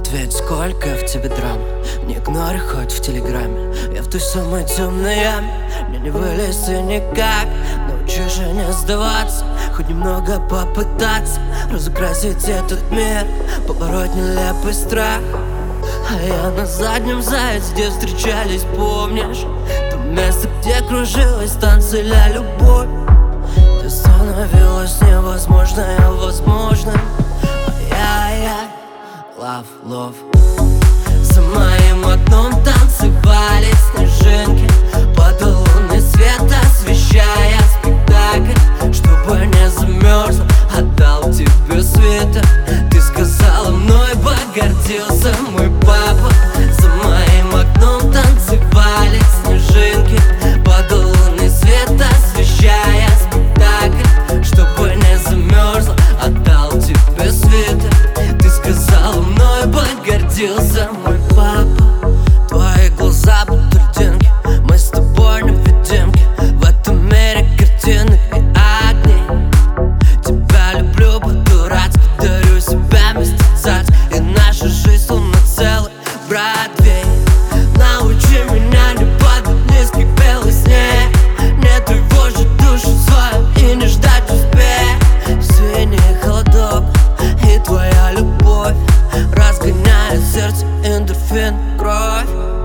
Ответь, сколько в тебе драм. Не игнорь хоть в телеграме. Я в той самой темной яме. Мне не вылезти никак. Научи же не сдаваться, хоть немного попытаться разукрасить этот мир, побороть нелепый страх. А я на заднем зайце, где встречались, помнишь? То место, где кружилась танцы ля любовь. Ты становилось невозможное возможным. Ай-яй-яй, love. За моим окном танцевали снежинки под лунный свет, освещая спектакль. Чтобы не замерзла, отдал тебе свитер. Ты сказала, мной погордился мой папа. За моим окном танцевали снежинки под лунный свет, освещая спектакль. Чтобы не замерзла, отдал тебе свитер. Ты сказала, мной погордился мой папа. Твои глаза будто льдинки, мы с тобой невидимки в этом мире картинок и огней. Тебя люблю по-дурацки, дарю себя вместе царь. И наша жизнь словно целый Бродвей. Научи меня не падать низкий белый снег, не тревожить душу свою и не ждать успеха. Синий холодок и твоя любовь разгоняет сердце, эндорфин, кровь.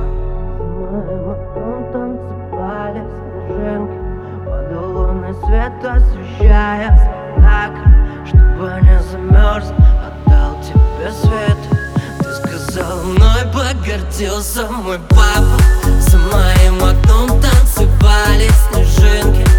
Танцевали снежинки под лунный свет, освещая спектакль. Чтобы не замерз, отдал тебе свет. Ты сказал, мной погордился мой папа. За моим окном танцевали снежинки